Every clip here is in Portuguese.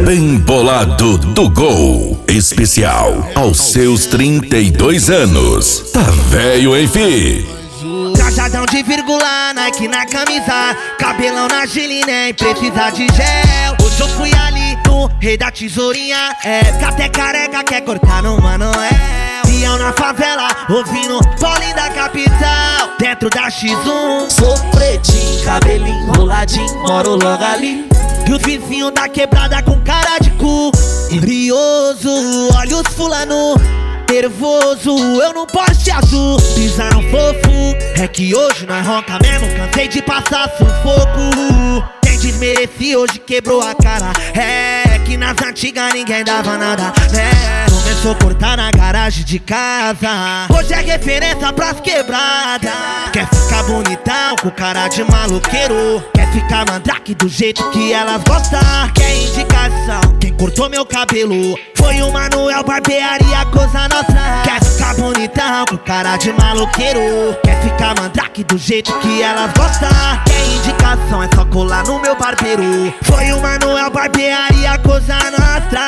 bem bolado do Gol. Especial aos seus 32 anos. Tá velho, hein, fi? Trajadão de vírgula, Nike na camisa, cabelão na Gili, nem precisa de gel. Hoje eu fui ali no Rei da Tesourinha, que até careca quer cortar no Manoel. Pião na favela, ouvindo Paulinho da capital, dentro da X1. Sou pretinho, cabelinho roladinho, moro logo ali. E os vizinhos da quebrada com cara de cu, brioso, olha os fulano nervoso, eu não poste azul, pisaram fofo. É que hoje nós ronca mesmo, cansei de passar sufoco. Quem desmerecia hoje quebrou a cara. É que nas antigas ninguém dava nada, né? Começou a cortar na garagem de casa. Hoje é referência pras quebradas. Quer ficar bonitão com cara de maloqueiro, quer ficar mandrake do jeito que elas gostam. Quer indicação, quem cortou meu cabelo foi o Manuel Barbearia, coisa nossa. Quer ficar bonitão com cara de maloqueiro, quer ficar mandrake do jeito que elas gostam. Quer indicação, é só colar no meu barbeiro. Foi o Manuel Barbearia, coisa nossa.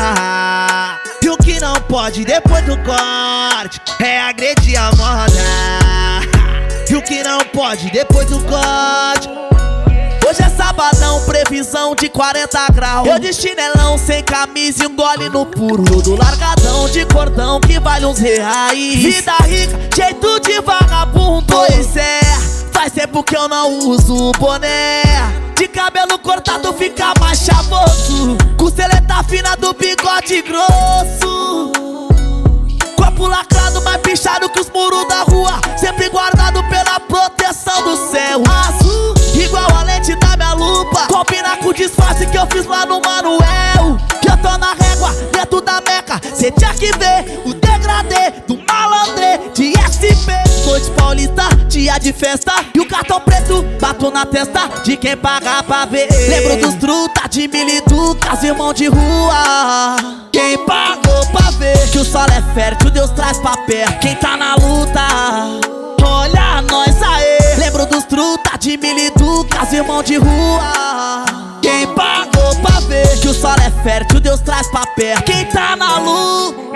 E o que não pode depois do corte é agredir a moda. E o que não pode depois do corte. Hoje é sabadão, previsão de 40 graus. Eu de chinelão, sem camisa e um gole no puro. Do largadão de cordão que vale uns reais. Vida rica, jeito de vagabundo. Pois é, faz tempo que eu não uso boné. De cabelo cortado fica mais chavoso, costeleta fina do bigode grosso. Corpo lacrado, mais pichado que os muros da rua, sempre guardado pela proteção do céu azul, igual a lente da minha lupa, combina com o disfarce que eu fiz lá no Manuel. Que eu tô na régua, dentro da meca, cê tinha que ver o degradê do malandrê de SP. Noite paulista, dia de festa, e o cartão preto bato na testa de quem paga pra ver. Lembro dos truta de militucas, irmão de rua, quem pagou pra ver que o solo é fértil, Deus traz pra perto quem tá na luta. Olha nós aê. Lembro dos truta de militucas, irmão de rua, quem pagou pra ver que o solo é fértil, Deus traz pra perto quem tá na luta.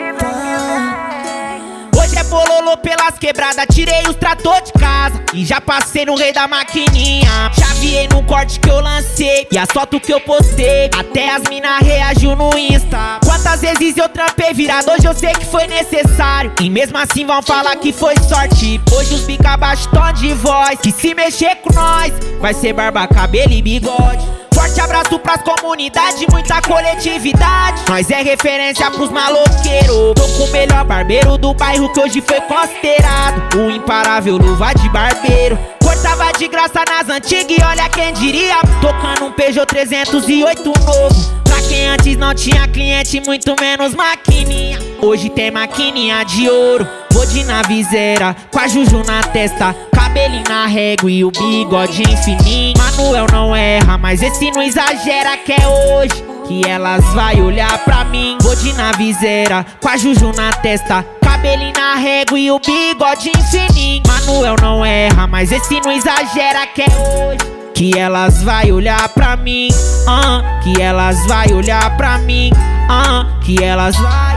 Hoje é bololô pelas quebradas, tirei os trator de casa e já passei no Rei da Maquininha. Chaveei no corte que eu lancei e as fotos que eu postei, até as mina reagiu no Insta. Quantas vezes eu trampei virado, hoje eu sei que foi necessário, e mesmo assim vão falar que foi sorte. Hoje os bica baixo tom de voz, que se mexer com nós vai ser barba, cabelo e bigode. Forte abraço pras comunidades, muita coletividade. Nós é referência pros maloqueiros. Tô com o melhor barbeiro do bairro que hoje foi considerado o imparável luva de barbeiro. Cortava de graça nas antigas e olha quem diria, tocando um Peugeot 308 novo. Pra quem antes não tinha cliente, muito menos maquininha, hoje tem maquininha de ouro. Vou de navizeira, com a Juju na testa, cabelinho na régua e o bigode fininho. Manuel não erra, mas esse não exagera, que é hoje que elas vai olhar pra mim. Vou de navizeira, com a Juju na testa, cabelinho na régua e o bigode fininho. Manuel não erra, mas esse não exagera, que é hoje que elas vai olhar pra mim. Que elas vai olhar pra mim. Que elas vai.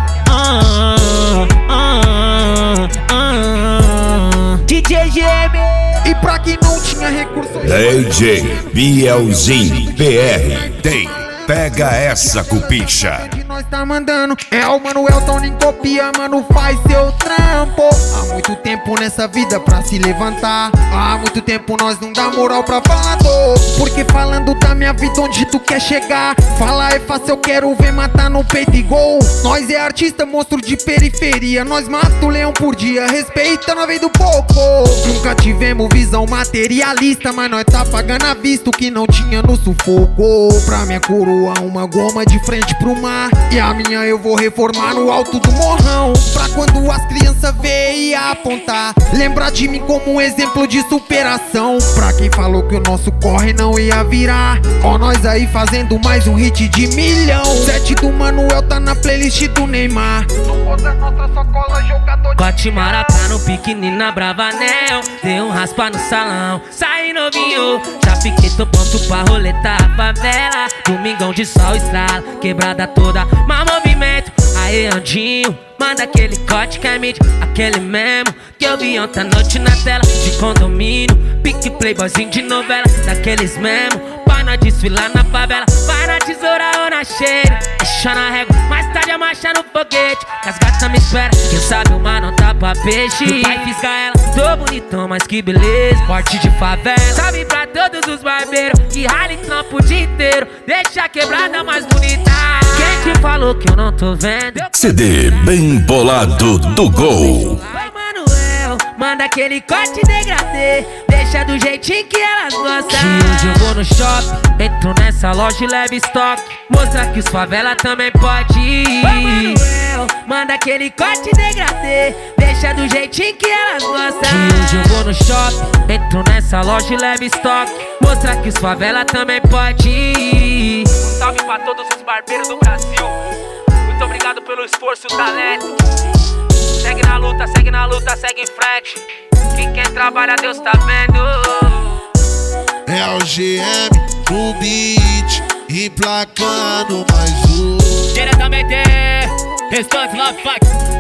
DJ GM. E pra quem não tinha recurso, DJ Bielzinho PR tem. Pega essa, cupicha. que nós tá mandando é o Manuel, então nem copia, mano, faz seu trampo. Há muito tempo nessa vida pra se levantar, há muito tempo nós não dá moral pra falador. Porque falando da minha vida onde tu quer chegar, falar é fácil, eu quero ver matar no peito e gol. Nós é artista, monstro de periferia, nós mata o leão por dia, respeita nós vem do pouco. Nunca tivemos visão materialista, mas nós tá pagando a vista o que não tinha no sufoco. Pra minha coroa uma goma de frente pro mar, e a minha eu vou reformar no alto do morrão. Pra quando as crianças verem e apontar, lembrar de mim como um exemplo de superação. Pra quem falou que o nosso corre não ia virar, ó nós aí fazendo mais um hit de milhão. 7 do Manuel tá na playlist do Neymar. Não posa nossa, só cola jogador. Bate maracá no piquenique na Bravanel, dei um raspa no salão, saí novinho, já fiquei tô pronto pra roletar a favela. Domingão de sol estrala, quebrada toda, mau movimento. Aê, Andinho, manda aquele corte que é mídia, aquele mesmo que eu vi ontem à noite na tela de condomínio. Pique playboyzinho de novela, daqueles mesmo, pra nós desfilar na favela. Vai na tesoura ou na cheira, deixa na régua, mais tarde a marcha no foguete. Que as gatas me esperam, quem sabe uma não tá pra peixe. O pai fisga ela, tô bonitão, mas que beleza. Corte de favela, salve pra todos os barbeiros que rala e trampo o dia inteiro, deixa a quebrada mais bonita. Quem que falou que eu não tô vendo? CD Bem Bolado do Gol. Manda aquele corte degradê, deixa do jeitinho que elas gostam. Que hoje eu vou no shopping, entro nessa loja e levo estoque, mostra que os favela também pode ir. Manda aquele corte degradê, deixa do jeitinho que elas gostam. Que hoje eu vou no shopping, entro nessa loja e levo estoque, mostra que os favela também pode ir. Um salve pra todos os barbeiros do Brasil. Muito obrigado pelo esforço e talento. Segue na luta, segue em frente. Que quem trabalha, Deus tá vendo. É o GM no beat, emplacando mais um. Diretamente, Restante Love Fuck.